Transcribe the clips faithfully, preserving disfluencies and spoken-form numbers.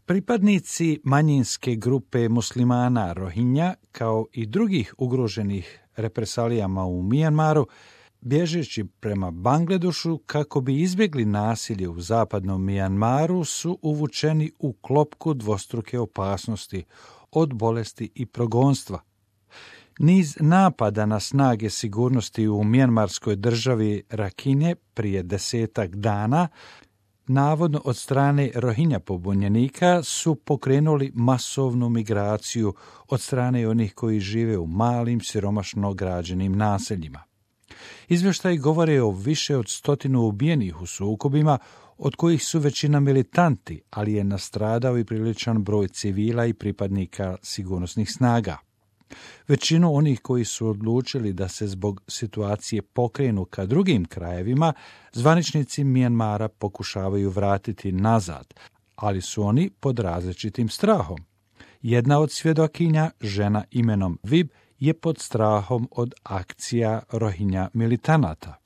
Pripadnici manjinske grupe muslimana Rohingya, kao i drugih ugroženih represalijama u Mijanmaru, bježeći prema Bangladešu kako bi izbjegli nasilje u zapadnom Mijanmaru, su uvučeni u klopku dvostruke opasnosti od bolesti i progonstva. Niz napada na snage sigurnosti u mijanmarskoj državi Rakhine prije desetak dana, navodno od strane Rohingya pobunjenika, su pokrenuli masovnu migraciju od strane onih koji žive u malim, siromašno građenim naseljima. Izvještaji govore o više od stotinu ubijenih u sukobima, od kojih su većina militanti, ali je nastradao i priličan broj civila i pripadnika sigurnosnih snaga. Većinu onih koji su odlučili da se zbog situacije pokrenu ka drugim krajevima, zvaničnici Mijanmara pokušavaju vratiti nazad, ali su oni pod različitim strahom. Jedna od svjedokinja, žena imenom Vib, je pod strahom od akcija Rohingya militanata.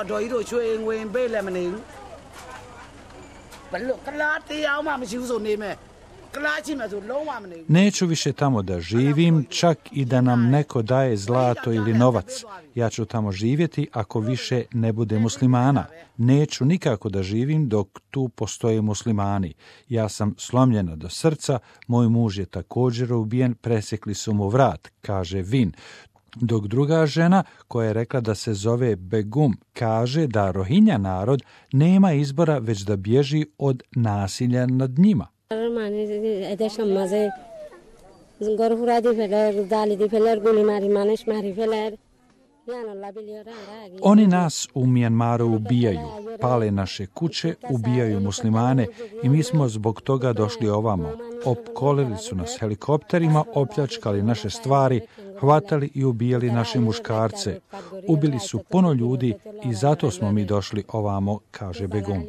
Neću više tamo da živim, čak i da nam neko daje zlato ili novac. Ja ću tamo živjeti ako više ne bude muslimana. Neću nikako da živim dok tu postoje muslimani. Ja sam slomljena do srca, moj muž je također ubijen, presjekli su mu vrat, kaže Vin. Dok druga žena, koja je rekla da se zove Begum, kaže da Rohingya narod nema izbora već da bježi od nasilja nad njima. Oni nas u Mijanmaru ubijaju, pale naše kuće, ubijaju muslimane i mi smo zbog toga došli ovamo. Opkolili su nas helikopterima, opljačkali naše stvari, hvatali i ubijali naše muškarce. Ubili su puno ljudi i zato smo mi došli ovamo, kaže Begum.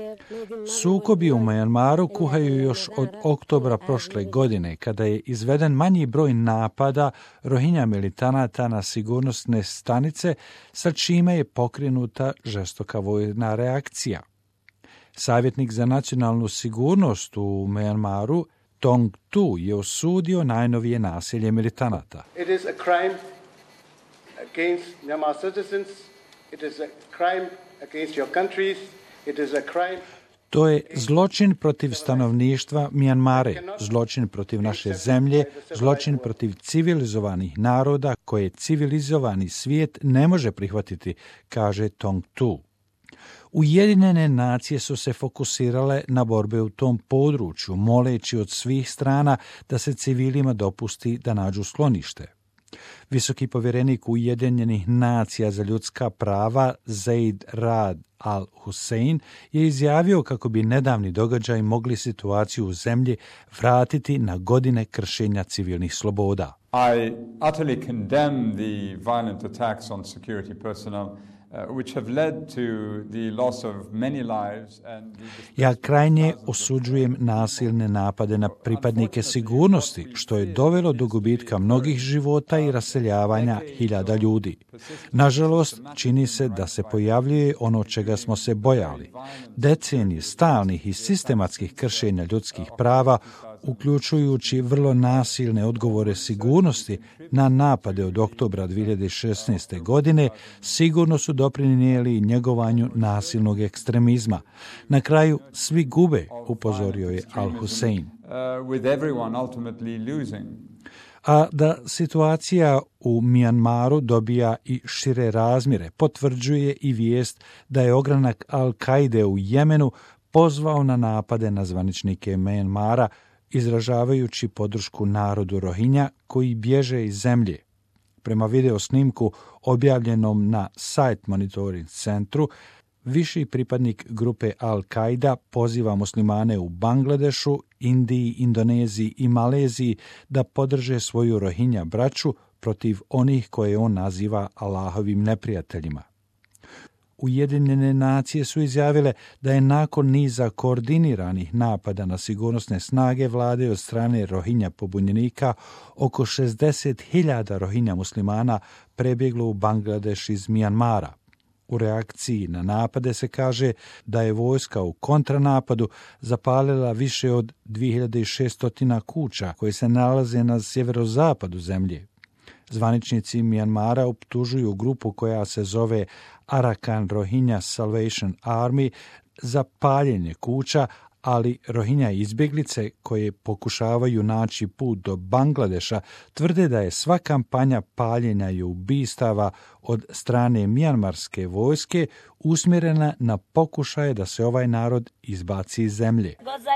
Sukobi u Mijanmaru kuhaju još od oktobra prošle godine, kada je izveden manji broj napada Rohingya militanata na sigurnosne stanice, sa čime je pokrenuta žestoka vojna reakcija. Savjetnik za nacionalnu sigurnost u Mijanmaru, Tong Tu, je osudio najnovije nasilje militanata. It is a crime against Myanmar citizens. It is a crime against your countries. It is a crime. To je zločin protiv stanovništva Mijanmare, zločin protiv naše zemlje, zločin protiv civilizovanih naroda koje civilizovani svijet ne može prihvatiti, kaže Tong Tu. Ujedinjene nacije su se fokusirale na borbe u tom području, moleći od svih strana da se civilima dopusti da nađu sklonište. Visoki povjerenik Ujedinjenih nacija za ljudska prava Zeid Rad al-Hussein je izjavio kako bi nedavni događaj mogli situaciju u zemlji vratiti na godine kršenja civilnih sloboda. I utterly condemn the violent attacks on security personnel which have led to the loss of many lives and Ja krajnje osuđujem nasilne napade na pripadnike sigurnosti, što je dovelo do gubitka mnogih života i raseljavanja hiljada ljudi. Nažalost, čini se da se pojavljuje ono čega smo se bojali. Decenije stalnih i sistematskih kršenja ljudskih prava, uključujući vrlo nasilne odgovore sigurnosti na napade od oktobra dvije hiljade šesnaeste. godine, sigurno su doprinijeli njegovanju nasilnog ekstremizma. Na kraju svi gube, upozorio je Al-Hussein. A da situacija u Mijanmaru dobija i šire razmjere, potvrđuje i vijest da je ogranak Al-Kaide u Jemenu pozvao na napade na zvaničnike Mijanmara, izražavajući podršku narodu Rohingya koji bježe iz zemlje. Prema video snimku objavljenom na Site Monitoring centru, viši pripadnik grupe Al-Qaida poziva muslimane u Bangladešu, Indiji, Indoneziji i Maleziji da podrže svoju Rohingya braću protiv onih koje on naziva Allahovim neprijateljima. Ujedinjene nacije su izjavile da je nakon niza koordiniranih napada na sigurnosne snage vlade od strane Rohingya pobunjenika oko šezdeset hiljada Rohingya muslimana prebjeglo u Bangladeš iz Mijanmara. U reakciji na napade se kaže da je vojska u kontranapadu zapalila više od dvije hiljade šesto kuća koje se nalaze na sjeverozapadu zemlje. Zvaničnici Mijanmara optužuju grupu koja se zove Arakan Rohingya Salvation Army za paljenje kuća, ali Rohingya izbjeglice koje pokušavaju naći put do Bangladeša tvrde da je sva kampanja paljenja i ubistava od strane mijanmarske vojske usmjerena na pokušaje da se ovaj narod izbaci iz zemlje.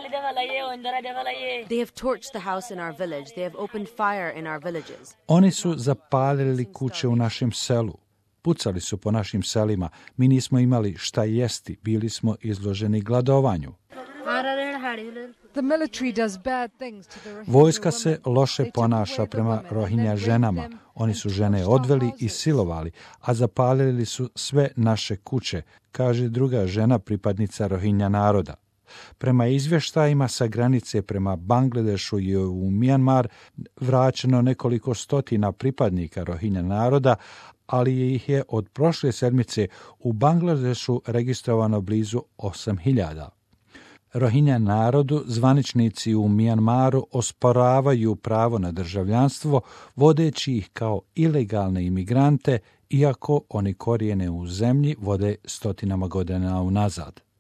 They have torched the house in our village. They have opened fire in our villages. Oni su zapalili kuće u našem selu. Pucali su po našim selima. Mi nismo imali šta jesti. Bili smo izloženi gladovanju. Vojska se loše ponaša prema Rohingya ženama. Oni su žene odveli i silovali, a zapalili su sve naše kuće, kaže druga žena pripadnica Rohingya naroda. Prema izvještajima sa granice prema Bangladešu i u Mijanmar vraćeno nekoliko stotina pripadnika Rohingya naroda, ali ih je od prošle sedmice u Bangladešu registrovano blizu osam hiljada. Rohingya narodu zvaničnici u Mijanmaru osporavaju pravo na državljanstvo, vodeći ih kao ilegalne imigrante, iako oni korijene u zemlji vode stotinama godina unazad.